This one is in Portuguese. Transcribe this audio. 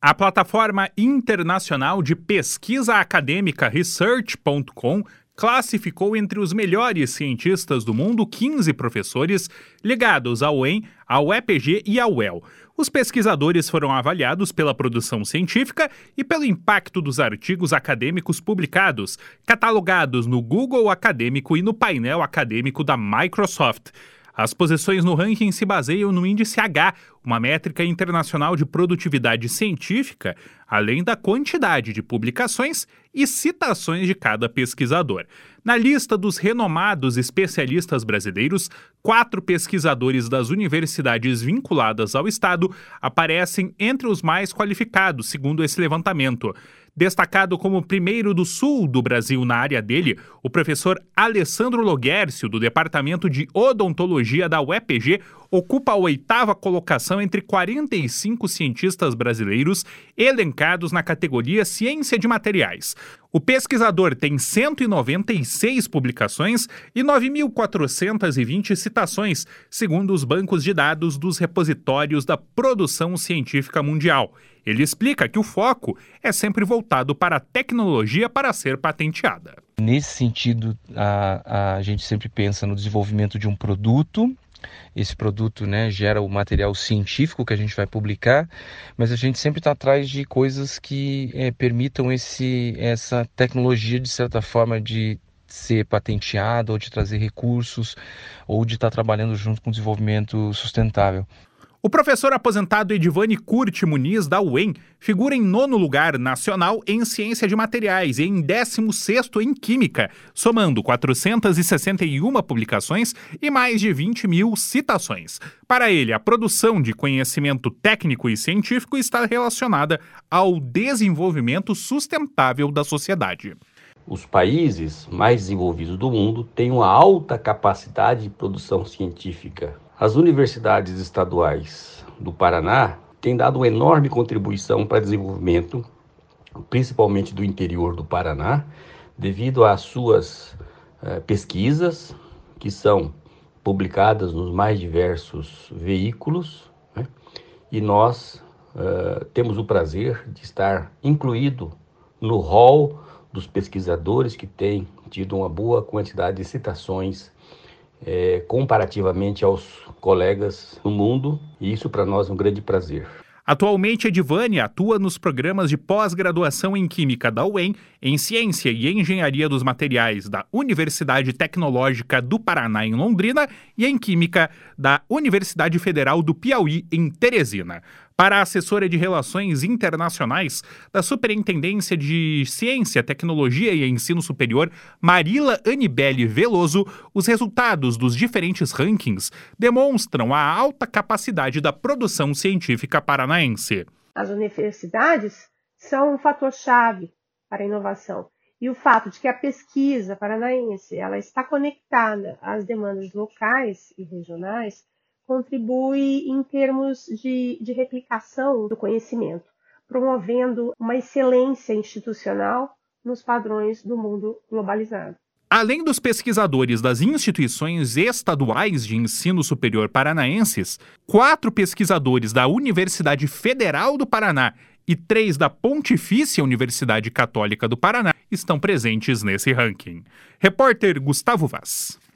A plataforma internacional de pesquisa acadêmica Research.com classificou entre os melhores cientistas do mundo 15 professores ligados ao UEM, ao EPG e ao UEL. Os pesquisadores foram avaliados pela produção científica e pelo impacto dos artigos acadêmicos publicados, catalogados no Google Acadêmico e no painel acadêmico da Microsoft. As posições no ranking se baseiam no Índice H, uma métrica internacional de produtividade científica, além da quantidade de publicações e citações de cada pesquisador. Na lista dos renomados especialistas brasileiros, 4 pesquisadores das universidades vinculadas ao Estado aparecem entre os mais qualificados, segundo esse levantamento. Destacado como primeiro do sul do Brasil na área dele, o professor Alessandro Loguércio, do Departamento de Odontologia da UEPG, ocupa a 8ª colocação entre 45 cientistas brasileiros elencados na categoria Ciência de Materiais. O pesquisador tem 196 publicações e 9.420 citações, segundo os bancos de dados dos repositórios da produção científica mundial. Ele explica que o foco é sempre voltado para a tecnologia para ser patenteada. Nesse sentido, a gente sempre pensa no desenvolvimento de um produto. Esse produto, gera o material científico que a gente vai publicar, mas a gente sempre está atrás de coisas que permitam essa tecnologia, de certa forma, de ser patenteada ou de trazer recursos ou de estar trabalhando junto com o desenvolvimento sustentável. O professor aposentado Edivane Curti Muniz, da UEM, figura em 9º lugar nacional em Ciência de Materiais e em 16º em Química, somando 461 publicações e mais de 20 mil citações. Para ele, a produção de conhecimento técnico e científico está relacionada ao desenvolvimento sustentável da sociedade. Os países mais desenvolvidos do mundo têm uma alta capacidade de produção científica. As universidades estaduais do Paraná têm dado uma enorme contribuição para o desenvolvimento, principalmente do interior do Paraná, devido às suas pesquisas, que são publicadas nos mais diversos veículos, e nós temos o prazer de estar incluído no hall dos pesquisadores que têm tido uma boa quantidade de citações comparativamente aos colegas no mundo, e isso para nós é um grande prazer. Atualmente, Edivane atua nos programas de pós-graduação em Química da UEM, em Ciência e Engenharia dos Materiais da Universidade Tecnológica do Paraná, em Londrina, e em Química da Universidade Federal do Piauí, em Teresina. Para a assessora de Relações Internacionais da Superintendência de Ciência, Tecnologia e Ensino Superior, Marila Anibele Veloso, os resultados dos diferentes rankings demonstram a alta capacidade da produção científica paranaense. As universidades são um fator-chave para a inovação. E o fato de que a pesquisa paranaense ela está conectada às demandas locais e regionais contribui em termos de replicação do conhecimento, promovendo uma excelência institucional nos padrões do mundo globalizado. Além dos pesquisadores das instituições estaduais de ensino superior paranaenses, 4 pesquisadores da Universidade Federal do Paraná e 3 da Pontifícia Universidade Católica do Paraná estão presentes nesse ranking. Repórter Gustavo Vaz.